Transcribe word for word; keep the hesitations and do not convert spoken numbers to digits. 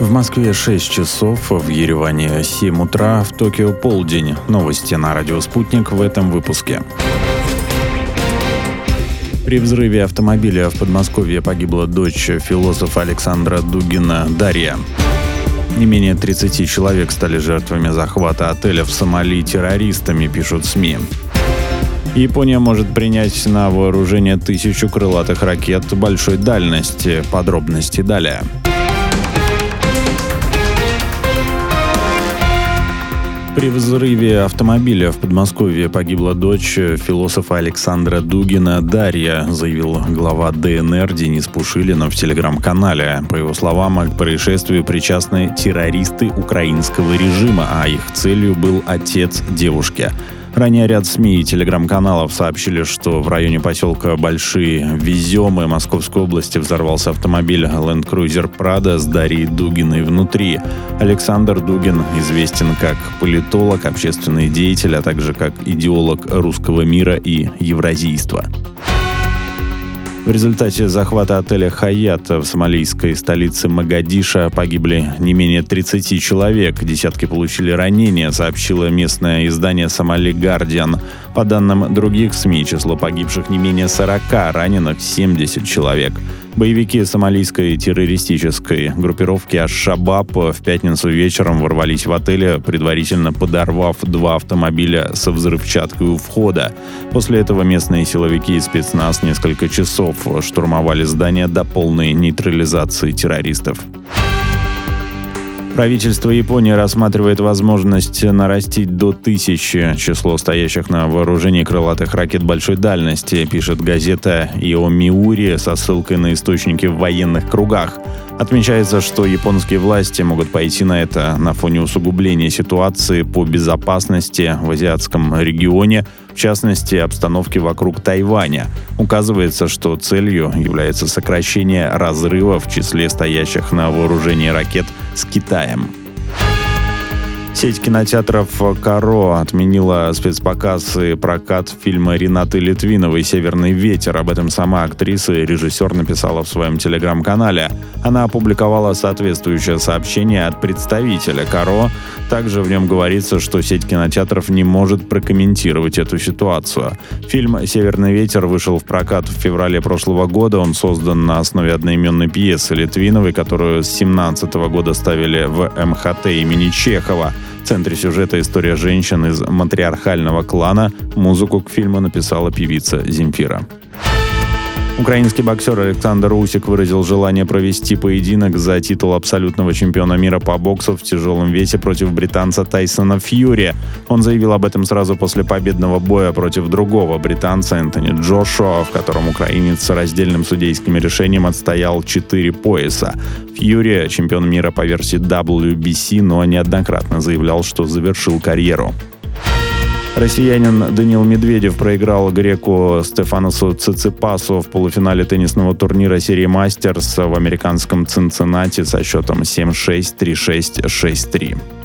В Москве шесть часов, в Ереване семь утра, в Токио полдень. Новости на радио «Спутник» в этом выпуске. При взрыве автомобиля в Подмосковье погибла дочь философа Александра Дугина Дарья. Не менее тридцати человек стали жертвами захвата отеля в Сомали террористами, пишут СМИ. Япония может принять на вооружение тысячу крылатых ракет большой дальности. Подробности далее. При взрыве автомобиля в Подмосковье погибла дочь философа Александра Дугина Дарья, заявил глава ДНР Денис Пушилин в телеграм-канале. По его словам, к происшествию причастны террористы украинского режима, а их целью был отец девушки. Ранее ряд СМИ и телеграм-каналов сообщили, что в районе поселка Большие Веземы Московской области взорвался автомобиль Land Cruiser Prado с Дарьей Дугиной внутри. Александр Дугин известен как политолог, общественный деятель, а также как идеолог русского мира и евразийства. В результате захвата отеля «Хаят» в сомалийской столице Могадишо погибли не менее тридцати человек. Десятки получили ранения, сообщило местное издание «Сомали Гардиан». По данным других СМИ, число погибших не менее сорока, раненых семьдесят человек. Боевики сомалийской террористической группировки «Аш-Шабаб» в пятницу вечером ворвались в отель, предварительно подорвав два автомобиля со взрывчаткой у входа. После этого местные силовики и спецназ несколько часов штурмовали здание до полной нейтрализации террористов. Правительство Японии рассматривает возможность нарастить до тысячи число стоящих на вооружении крылатых ракет большой дальности, пишет газета «Йомиури» со ссылкой на источники в военных кругах. Отмечается, что японские власти могут пойти на это на фоне усугубления ситуации по безопасности в азиатском регионе, в частности, обстановки вокруг Тайваня. Указывается, что целью является сокращение разрыва в числе стоящих на вооружении ракет с Китаем. Сеть кинотеатров «Каро» отменила спецпоказ и прокат фильма Ренаты Литвиновой «Северный ветер». Об этом сама актриса и режиссер написала в своем телеграм-канале. Она опубликовала соответствующее сообщение от представителя «Каро». Также в нем говорится, что сеть кинотеатров не может прокомментировать эту ситуацию. Фильм «Северный ветер» вышел в прокат в феврале прошлого года. Он создан на основе одноименной пьесы Литвиновой, которую с семнадцатого года ставили в эм ха тэ имени Чехова. В центре сюжета история женщин из матриархального клана. Музыку к фильму написала певица Земфира. Украинский боксер Александр Усик выразил желание провести поединок за титул абсолютного чемпиона мира по боксу в тяжелом весе против британца Тайсона Фьюри. Он заявил об этом сразу после победного боя против другого британца Энтони Джошуа, в котором украинец с раздельным судейским решением отстоял четыре пояса. Фьюри – чемпион мира по версии дабл ю би си, но неоднократно заявлял, что завершил карьеру. Россиянин Даниил Медведев проиграл греку Стефаносу Циципасу в полуфинале теннисного турнира серии «Мастерс» в американском Цинциннати со счетом семь шесть, три шесть, шесть три.